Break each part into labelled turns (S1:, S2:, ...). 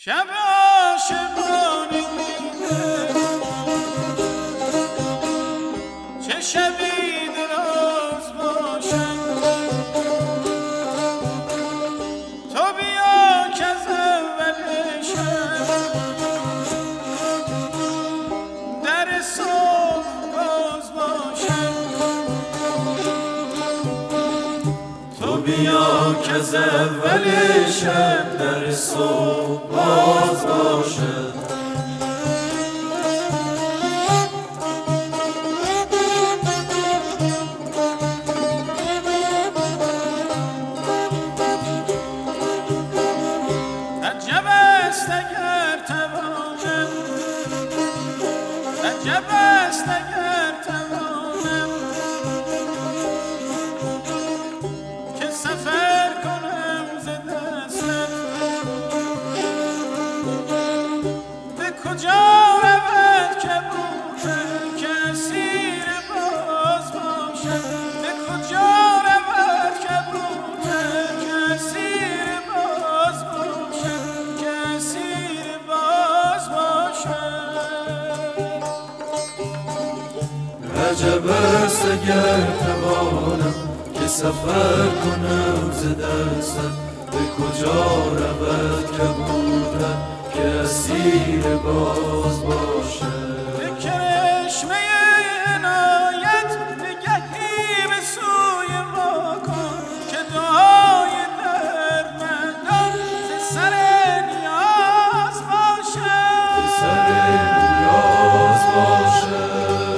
S1: شب عاشقانه چه شبی دراز باشد تو بیا که از اول شب در صبح باز باشد تو بیا که از اول شب در صبح باز باشد عجب است اگر توانم عجب است اگر توانم که سفر کنم ز دستت به کجا رود که بوده که اسیر باز باشد به کجا رود که بوده که اسیر باز باشد که اسیر باز باشد
S2: عجب است اگر توانم که سفر کنم ز دستت به کجا رود که بودم که اسیر باز باشد
S1: به کرشمه عنایت نگهی به سوی ما کن که دعای دردمندان ز سر نیاز باشد
S2: سر نیاز باشد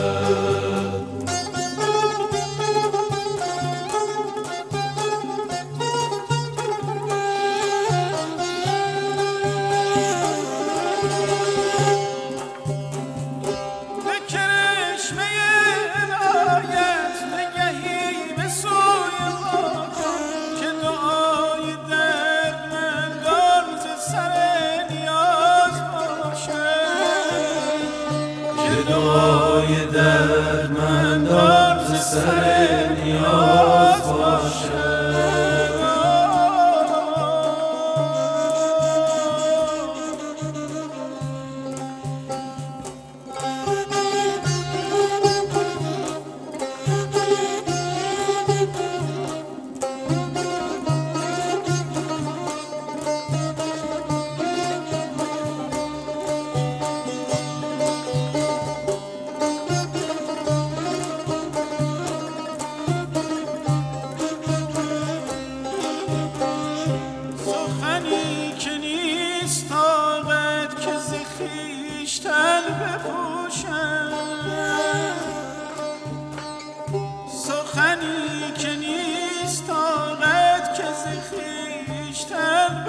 S1: به کرشمه عنایت نگهی به سوی ما کن که دعای دردمندان ز سر نیاز باشد
S2: که دعای دردمندان ز سر نیاز باشد
S1: سخنی که نیست طاقت که ز خویشتن بپوشم سخنی که نیست طاقت که ز خویشتن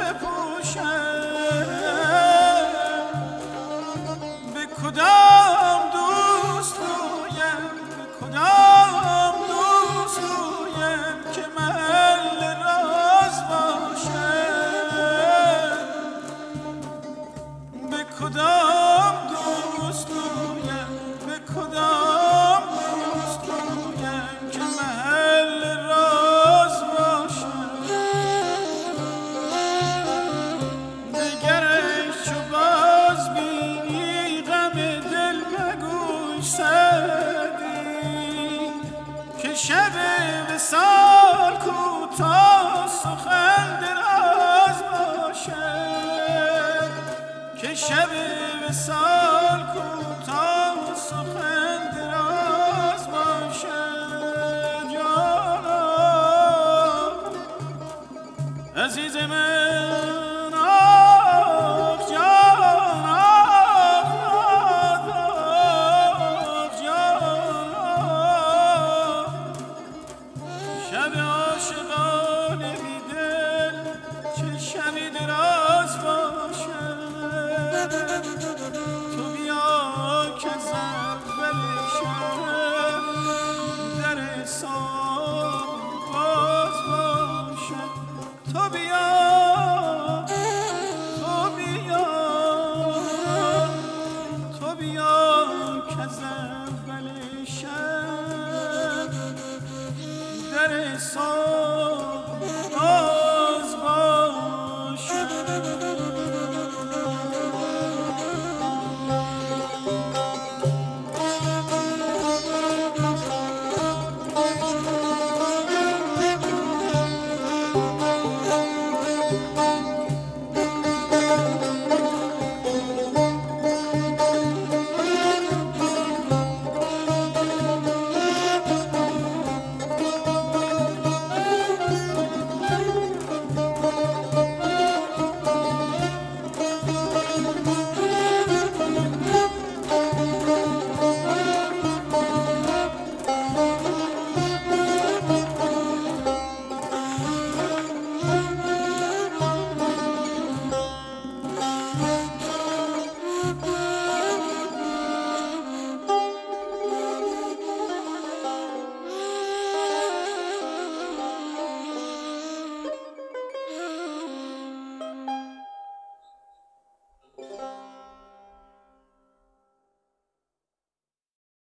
S1: بپوشم به کدام دوست رویم به کدام دوست رویم که محل راز باشد به کدام دوست رویم به کدام دوست رویم که محل راز باشد دگرش چو باز بینی غم دل مگوی سعدی که شب وصال کوتاه سخن دراز باشد که شب وصال کوتاه سخن دراز باشد جانا عزیز من